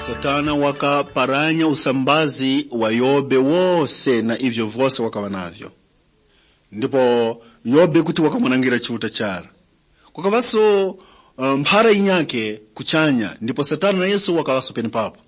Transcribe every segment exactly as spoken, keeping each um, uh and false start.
Satana wakaparanya usambazi wa Yobe wose na ivyo vose wakawa navyo. Ndipo Yobe kuti wakamwanangira chiuta chara. Kwakavaso mphara um, inyake kuchanya. Ndipo Satana na Yesu wakawaso peni papo.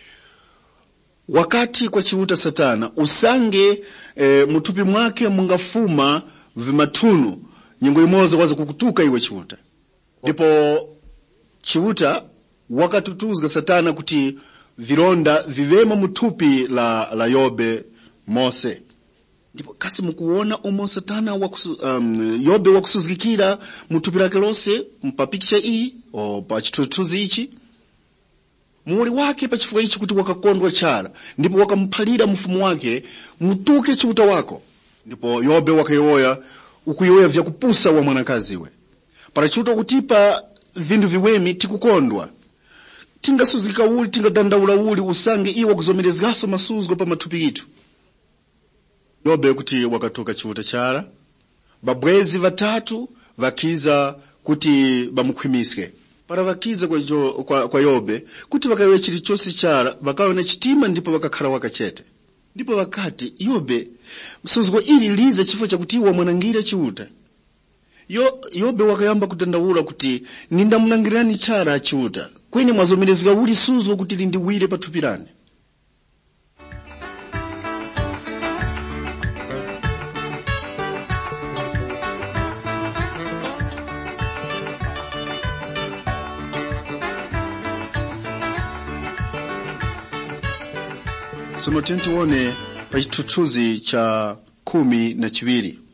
Wakati kwa chiuta Satana usange e, mutupi mwake mungafuma vimatunu nyingo imoza waza kukutuka iwe chiuta. Ndipo chiuta wakatutuzga Satana kuti vironda vivema mutupi la, la Yobe Mose. Ndipo kasi mukuona umo Satana wakusu, um, Yobe wakusuzgikira mutupi lake lose mpapikisha ii o pa chitutuzi ichi. Muoli wake pa chifuwa ichi kuti wakakondwa chara. Ndipo wakampalira mfumu wake mutuke chiuta wako. Ndipo Yobe wakayoya ukuyoya vya kupusa wa mwanakazi we. Para chiuta kutipa vindu viwemi tikukondwa. Tinga suzika uli, tinga dandaula uli, usange iwa kuzomelezgaso masuzgo pa matupi gitu. Yobe kuti wakatoka chiuta chara. Babwezi vatatu vakiza kuti bamukhwimiske. Para vakiza kwa, jo, kwa, kwa Yobe kuti wakawe chili chosi chara, wakawe na chitima ndipo wakakara wakachete. Ndipo wakati Yobe msuzgo ili liza chifo cha kutiwa mwanangira chiuta. Yo, Yobe wakayamba kudandaula kuti ninda mnangirani chara chiuta. Kwenye mwazomelezga uli suzgo kuti lindiwire patupirane. Sono tenti wone pa chitutuzi cha kumi na chiwiri.